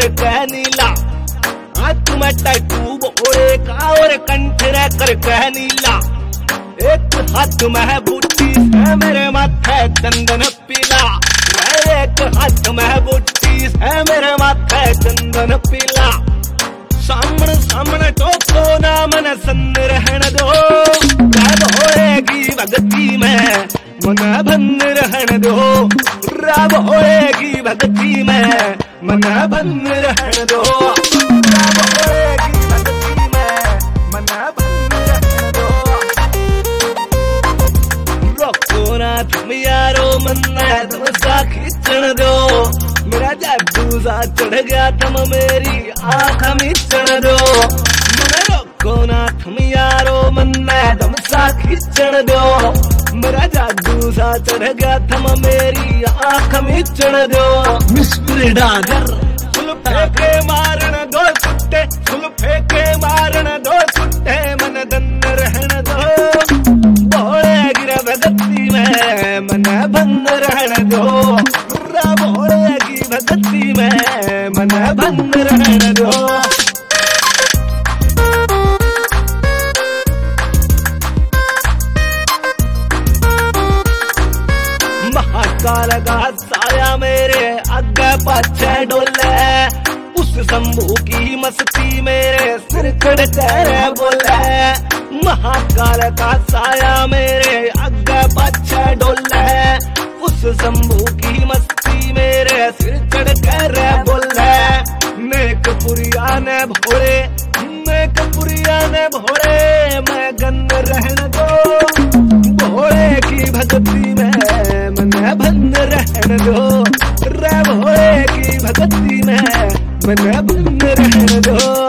कह नीला, हाथ में टैटू भोले का और कंठ रे कर कह नीला। एक हाथ में है बूटी है मेरे माथे चंदन पीला, एक हाथ में है बूटी है मेरे माथे चंदन पीला। सामने सामने टोको ना मन सन्न रहन दो, रब होएगी भक्ति में मन बंद रहन दो, रब होएगी भक्ति में मन बंद रहन दो, रब होएगी भक्ति में मन बंद रहन दो। रोको ना तुम यारो मन तुम सा खींचन दो, मेरा जादू सा चढ़ गया तुम मेरी आँख मिचन दो। मन रोको ना तुम यारो मन तुम सा खींचन दो, मेरा जादू सा चढ़ गया तुम मेरी आँख मिचन दो। मिस्टर डागर सुल्फे के मारन दो छुट्टे, सुल्फे के मारन दो छुट्टे मन दन रहन दो, भोले गिर भगती में मन बंद रहन दो, भोले की भक्ति में मन बंद रहन दो। महाकाल का साया मेरे आगे पाछे डोले, उस शंभू की मस्ती मेरे सिर खड़े बोले। महाकाल का साया मेरे आगे पाछे डोले, उस शंभू की मस्ती मेरे सिर चढ़ कर बोले। नेक पुरिया ने भोरे, नेक पुरिया ने भोरे मैं गंद रहन दो, भोले की भक्ति में मन बंद रहन दो, रे भोले की भक्ति में मन बंद रहन दो।